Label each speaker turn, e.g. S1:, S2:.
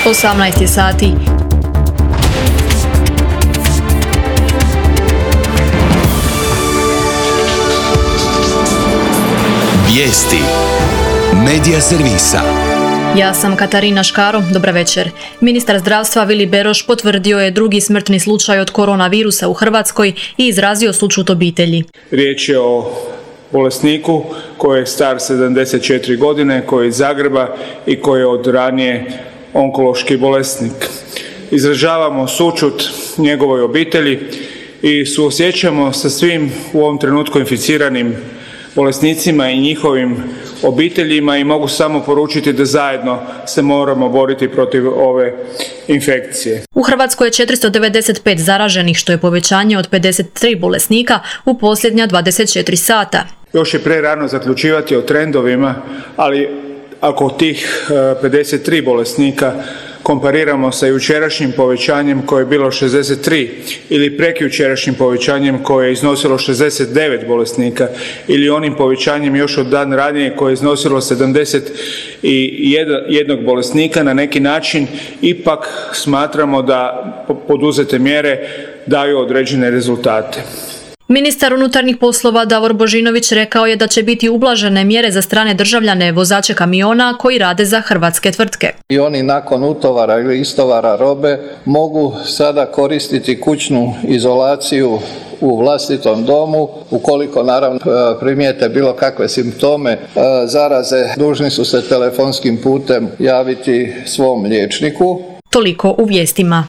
S1: 18 je sati.
S2: Vijesti Medija servisa.
S1: Ja sam Katarina Škaro, dobra večer. Ministar zdravstva Vili Beroš potvrdio je drugi smrtni slučaj od koronavirusa u Hrvatskoj i izrazio sućut obitelji.
S3: Riječ je o bolesniku koji je star 74 godine, koji je iz Zagreba i koji je od ranije onkološki bolesnik. Izražavamo sućut njegovoj obitelji i suosjećamo sa svim u ovom trenutku inficiranim bolesnicima i njihovim obiteljima i mogu samo poručiti da zajedno se moramo boriti protiv ove infekcije.
S1: U Hrvatskoj je 495 zaraženih, što je povećanje od 53 bolesnika u posljednja 24 sata.
S3: Još je prerano zaključivati o trendovima, ali ako tih 53 bolesnika kompariramo sa jučerašnjim povećanjem koje je bilo 63 ili prekjučerašnjim povećanjem koje je iznosilo 69 bolesnika ili onim povećanjem još od dan ranije koje je iznosilo 71 bolesnika, na neki način ipak smatramo da poduzete mjere daju određene rezultate.
S1: Ministar unutarnjih poslova Davor Božinović rekao je da će biti ublažene mjere za strane državljane, vozače kamiona koji rade za hrvatske tvrtke.
S4: I oni nakon utovara ili istovara robe mogu sada koristiti kućnu izolaciju u vlastitom domu. Ukoliko naravno primijete bilo kakve simptome zaraze, dužni su se telefonskim putem javiti svom liječniku.
S1: Toliko u vijestima.